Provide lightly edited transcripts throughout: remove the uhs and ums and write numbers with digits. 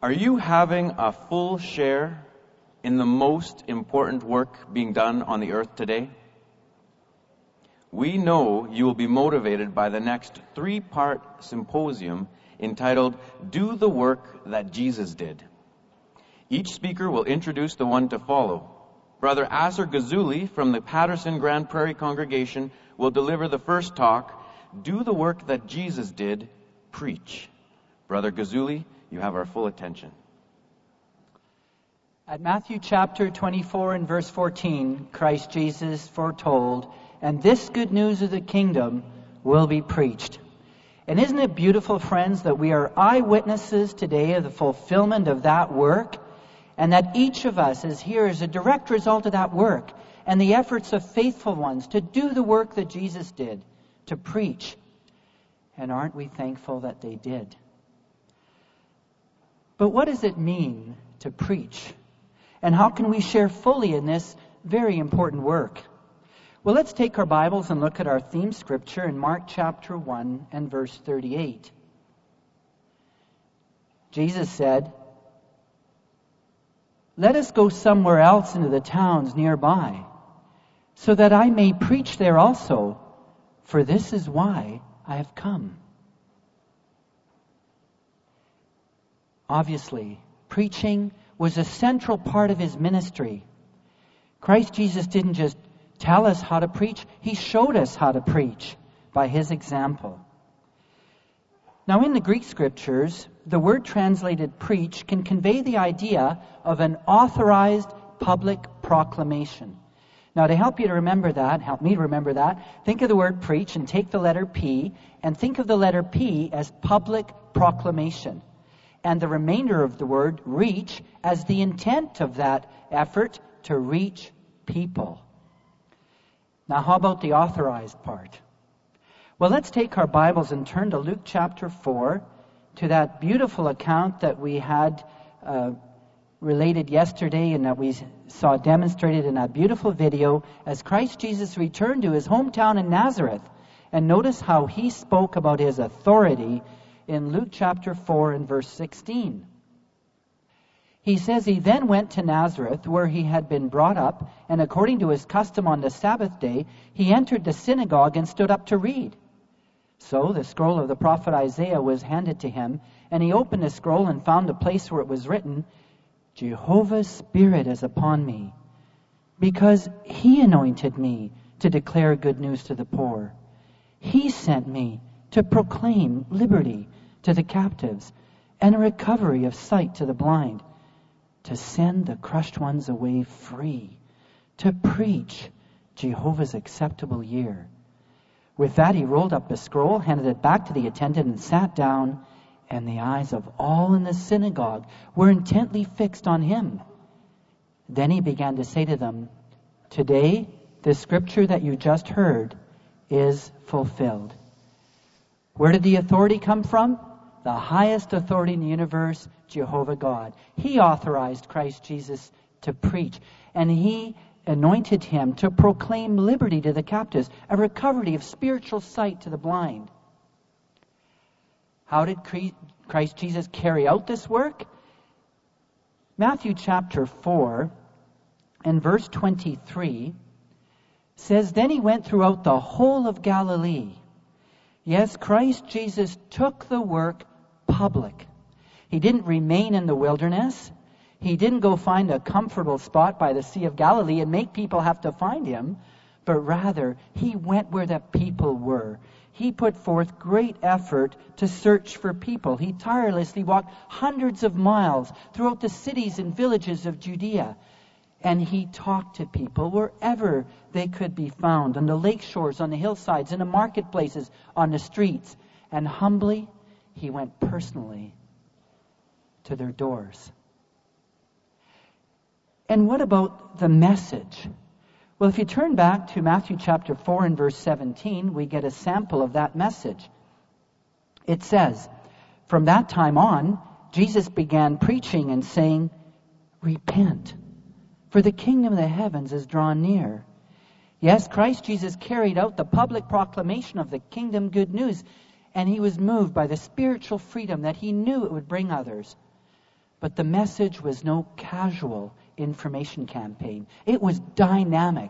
Are you having a full share in the most important work being done on the earth today? We know you will be motivated by the next 3-part symposium entitled, Do the Work That Jesus Did. Each speaker will introduce the one to follow. Brother Asser Gazuli from the Patterson Grand Prairie congregation will deliver the first talk, Do the Work That Jesus Did, Preach. Brother Gazuli, you have our full attention. At Matthew chapter 24 and verse 14, Christ Jesus foretold, and this good news of the kingdom will be preached. And isn't it beautiful, friends, that we are eyewitnesses today of the fulfillment of that work, and that each of us is here as a direct result of that work and the efforts of faithful ones to do the work that Jesus did, to preach. And aren't we thankful that they did? But what does it mean to preach? And how can we share fully in this very important work? Well, let's take our Bibles and look at our theme scripture in Mark chapter 1 and verse 38. Jesus said, Let us go somewhere else into the towns nearby, so that I may preach there also, for this is why I have come. Obviously, preaching was a central part of his ministry. Christ Jesus didn't just tell us how to preach, he showed us how to preach by his example. Now, in the Greek scriptures, the word translated preach can convey the idea of an authorized public proclamation. Now, to help me to remember that, think of the word preach and take the letter P, and think of the letter P as public proclamation, and the remainder of the word reach as the intent of that effort to reach people. Now, how about the authorized part? Well, let's take our Bibles and turn to Luke chapter 4, to that beautiful account that we had related yesterday and that we saw demonstrated in that beautiful video as Christ Jesus returned to his hometown in Nazareth. And notice how he spoke about his authority in Luke chapter 4 and verse 16. He says, He then went to Nazareth, where he had been brought up, and according to his custom on the Sabbath day, he entered the synagogue and stood up to read. So the scroll of the prophet Isaiah was handed to him, and he opened the scroll and found a place where it was written, Jehovah's Spirit is upon me, because he anointed me to declare good news to the poor. He sent me to proclaim liberty to the captives and a recovery of sight to the blind, to send the crushed ones away free, to preach Jehovah's acceptable year. With that, he rolled up the scroll, handed it back to the attendant, and sat down, and the eyes of all in the synagogue were intently fixed on him. Then he began to say to them, Today, the scripture that you just heard is fulfilled. Where did the authority come from? The highest authority in the universe, Jehovah God. He authorized Christ Jesus to preach, and he anointed him to proclaim liberty to the captives, a recovery of spiritual sight to the blind. How did Christ Jesus carry out this work? Matthew chapter 4 and verse 23 says, Then he went throughout the whole of Galilee. Yes, Christ Jesus took the work public. He didn't remain in the wilderness. He didn't go find a comfortable spot by the Sea of Galilee and make people have to find him, but rather he went where the people were. He put forth great effort to search for people. He tirelessly walked hundreds of miles throughout the cities and villages of Judea, and he talked to people wherever they could be found, on the lake shores, on the hillsides, in the marketplaces, on the streets, and humbly he went personally to their doors. And what about the message? Well, if you turn back to Matthew chapter 4 and verse 17, we get a sample of that message. It says, From that time on, Jesus began preaching and saying, Repent, for the kingdom of the heavens is drawn near. Yes, Christ Jesus carried out the public proclamation of the kingdom good news, and he was moved by the spiritual freedom that he knew it would bring others. But the message was no casual information campaign. It was dynamic.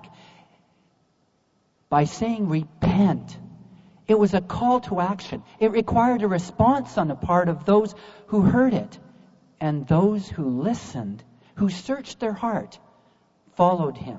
By saying repent, it was a call to action. It required a response on the part of those who heard it. And those who listened, who searched their heart, followed him.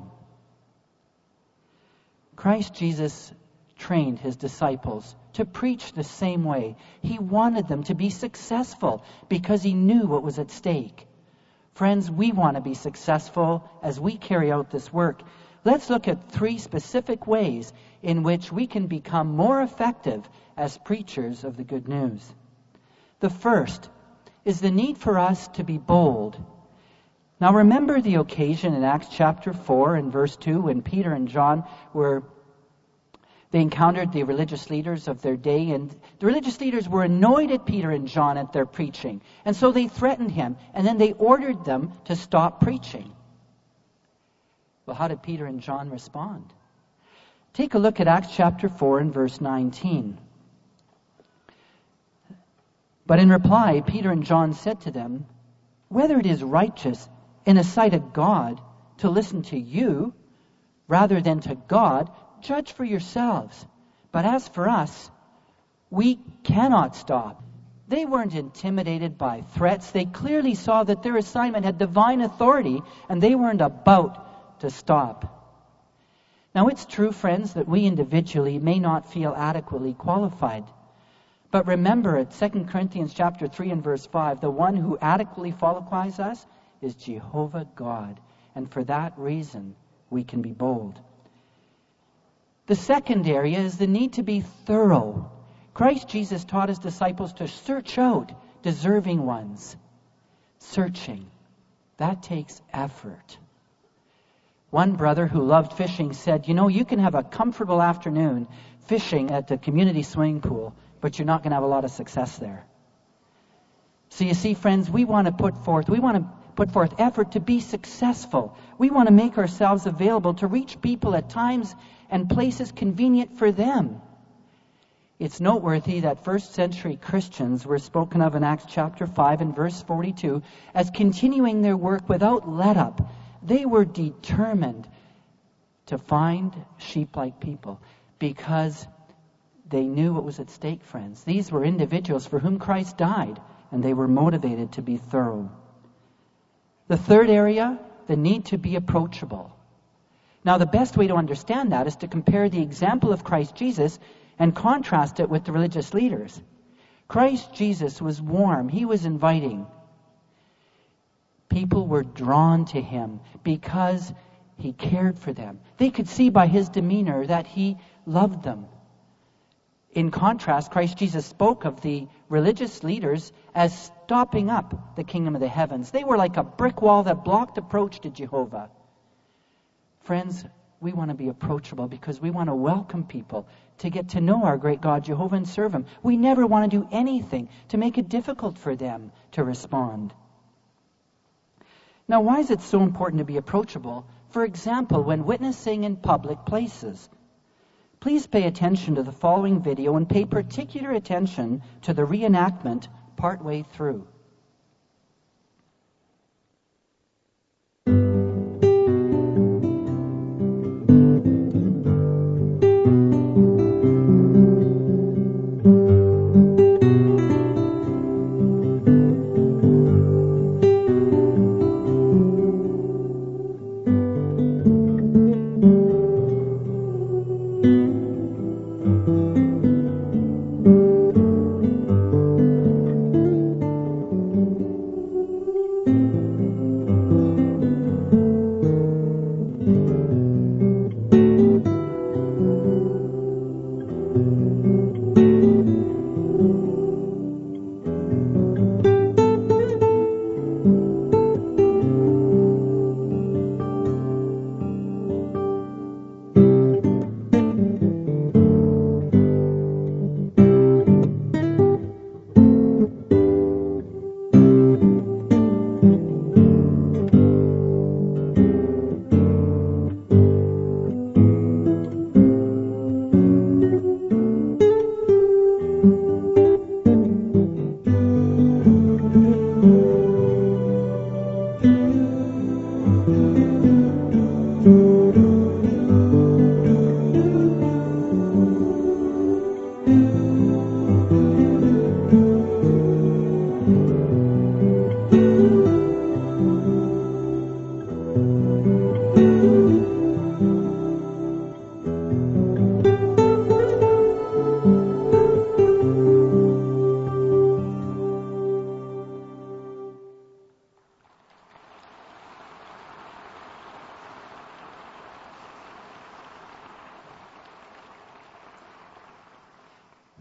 Christ Jesus trained his disciples to preach the same way. He wanted them to be successful because he knew what was at stake. Friends, we want to be successful as we carry out this work. Let's look at 3 specific ways in which we can become more effective as preachers of the good news. The first is the need for us to be bold. Now remember the occasion in Acts chapter 4 and verse 2 when Peter and John they encountered the religious leaders of their day, and the religious leaders were annoyed at Peter and John at their preaching. And so they threatened him, and then they ordered them to stop preaching. Well, how did Peter and John respond? Take a look at Acts chapter 4 and verse 19. But in reply, Peter and John said to them, "Whether it is righteous in the sight of God to listen to you rather than to God, judge for yourselves. But as for us, we cannot stop." They weren't intimidated by threats. They clearly saw that their assignment had divine authority, and they weren't about to stop. Now, it's true, friends, that we individually may not feel adequately qualified. But remember at 2 Corinthians chapter 3 and verse 5, the one who adequately qualifies us is Jehovah God. And for that reason, we can be bold. The second area is the need to be thorough. Christ Jesus taught his disciples to search out deserving ones. Searching. That takes effort. One brother who loved fishing said, you can have a comfortable afternoon fishing at the community swimming pool, but you're not going to have a lot of success there. So you see, friends, we want to put forth effort to be successful. We want to make ourselves available to reach people at times and places convenient for them. It's noteworthy that first century Christians were spoken of in Acts chapter 5 and verse 42 as continuing their work without let up. They were determined to find sheep-like people because they knew what was at stake, friends. These were individuals for whom Christ died, and they were motivated to be thorough. The third area, the need to be approachable. Now, the best way to understand that is to compare the example of Christ Jesus and contrast it with the religious leaders. Christ Jesus was warm. He was inviting. People were drawn to him because he cared for them. They could see by his demeanor that he loved them. In contrast, Christ Jesus spoke of the religious leaders as stopping up the kingdom of the heavens. They were like a brick wall that blocked approach to Jehovah. Friends, we want to be approachable because we want to welcome people to get to know our great God, Jehovah, and serve him. We never want to do anything to make it difficult for them to respond. Now, why is it so important to be approachable? For example, when witnessing in public places. Please pay attention to the following video and pay particular attention to the reenactment partway through.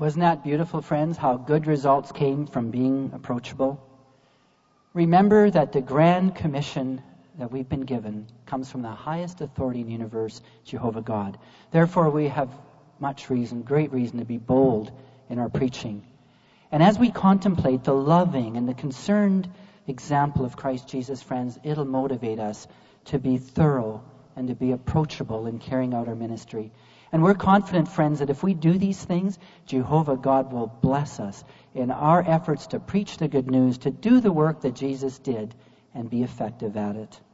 Wasn't that beautiful, friends, how good results came from being approachable? Remember that the grand commission that we've been given comes from the highest authority in the universe, Jehovah God. Therefore, we have great reason to be bold in our preaching. And as we contemplate the loving and the concerned example of Christ Jesus, friends, it'll motivate us to be thorough and to be approachable in carrying out our ministry. And we're confident, friends, that if we do these things, Jehovah God will bless us in our efforts to preach the good news, to do the work that Jesus did, and be effective at it.